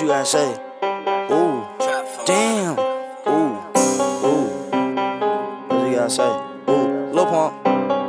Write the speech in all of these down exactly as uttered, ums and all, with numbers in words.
you gotta say? Ooh, damn. Ooh, ooh. What you gotta say? Ooh, Lil Pump.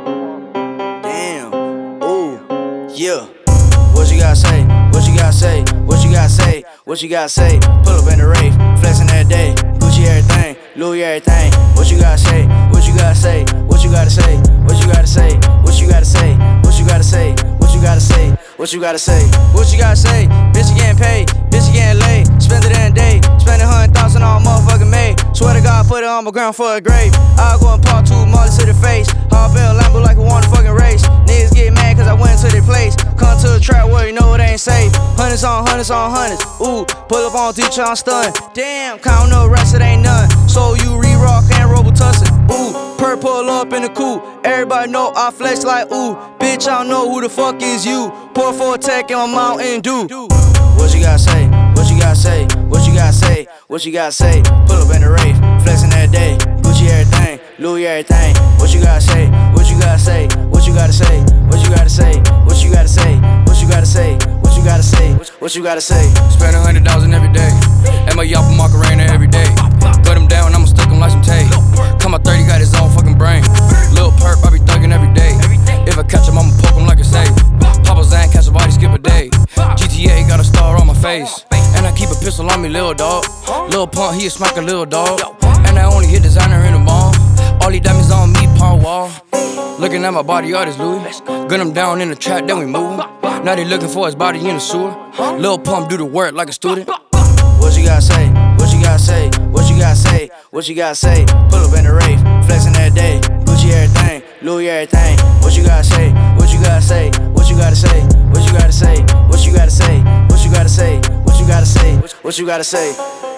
Damn. Ooh, yeah. What you gotta say? What you gotta say? What you gotta say? What you gotta say? Pull up in the rave, flexing that day. Gucci everything, Louis everything. What you gotta say? What you gotta say? What you gotta say? What you gotta say? What you gotta say? What you gotta say? What you gotta say? What you gotta say? What you gotta say? Bitch, you getting paid. Bitch, you getting laid. Spend it in a day. Spend a hundred thousand on motherfucking May. Swear to God, put it on my ground for a grave. I'll go and pop two molly to the face. Hop in a Lambo like a wanna fucking race. Niggas get mad cause I went to their place. Come to the trap where you know it ain't safe. Hundreds on hundreds on hundreds. Ooh, pull up on teacher, I'm stunned. Damn, count no rest, it ain't none. So you re-rock and Robitussin. Ooh, perp pull up in the coupe. Everybody know I flex like ooh. Bitch, I don't know who the fuck is you. Pour for a tech in my Mountain Dew. What you gotta say? What you gotta say? What you gotta say? What you gotta say? Pull up in the rave, flexing that day. Gucci everything, Louis everything. What you gotta say? What you gotta say? What you gotta say? What you gotta say? What you gotta say? What you gotta say? What you gotta say? What you gotta say? Spend a hundred thousand every day. And my yacht for Macarena every day. Cut him down, I'ma stick him like some tape. Come my thirty, got his own fucking brain. Lil perp, I be thuggin' every day. If I catch him, I'ma poke him like a safe. Papa Zan, catch a body, skip a day. G T A got a star on my face. And I keep a pistol on me, lil' dog. Lil Pump, he a smack a lil' dog. And I only hit designer in the mall. All these diamonds on me, pawn wall. Looking at my body, artist Louis. Gun him down in the trap, then we move. Now they looking for his body in the sewer. Lil Pump do the work like a student. What you gotta say? What you gotta say? What you gotta say? What you gotta say? Pull up in the rave, flexing that day. Gucci everything, Louis everything. What you gotta say? What you gotta say? What you gotta say? What you gotta say? What you gotta say? What you gotta say? What you gotta say? What you gotta say?